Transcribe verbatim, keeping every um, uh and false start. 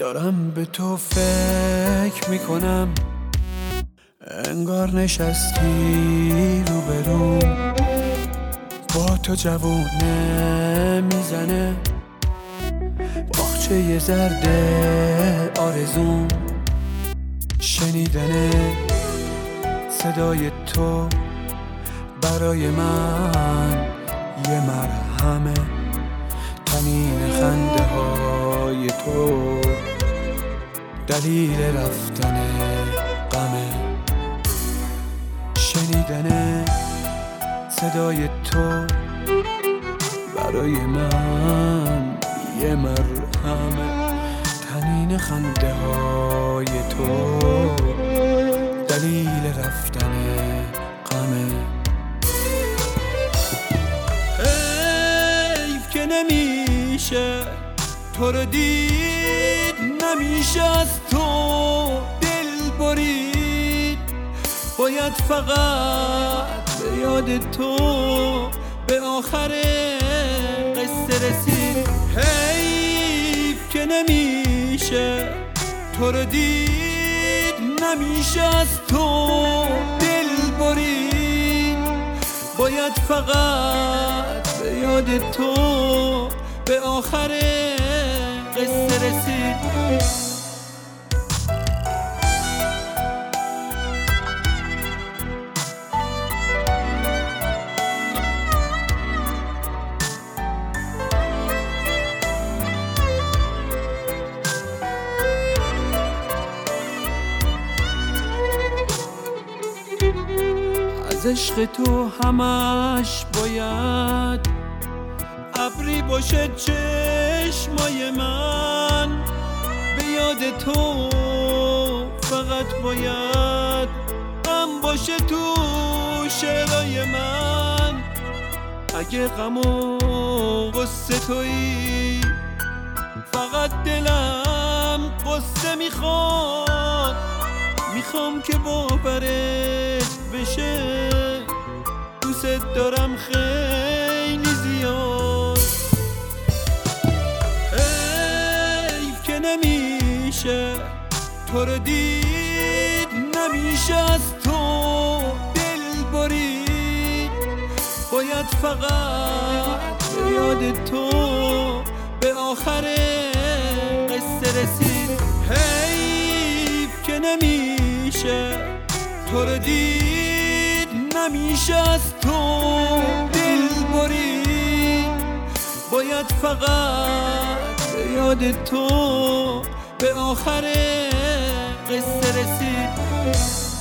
دارم به تو فکر میکنم، انگار نشستی روبروم، با تو جوونه میزنه باغچه یه زرده آرزوم. شنیدن صدای تو برای من یه مرهمه، تنین خنده های تو دلیل رفتن غمه. شنیدن صدای تو برای من یه مرهمه، تنین خنده های تو دلیل رفتن غمه. حیف که نمیشه تو رو دید، نمیشه از تو دل برید، باید فقط به یاد تو به آخر قصه رسید. حیف که نمیشه تو رو دید، نمیشه از تو دل برید، باید فقط به یاد تو به آخر قصه رسید. از عشق تو همش باید ابری باشه چشمای من، به یاد تو فقط باید غم باشه تو شعرهای من. اگه غم و غصه تویی فقط دلم قصه میخواد، میخوام که باورت بشه دوست دارم خیلی زیاد. حیف که نمیشه تو رو دید، نمیشه از تو دل برید، باید فقط به یاد تو به آخر قصه رسید. حیف که نمیشه تو رو دید، نمیشه از تو دل برید، باید فقط به یاد تو به آخر قصه رسید.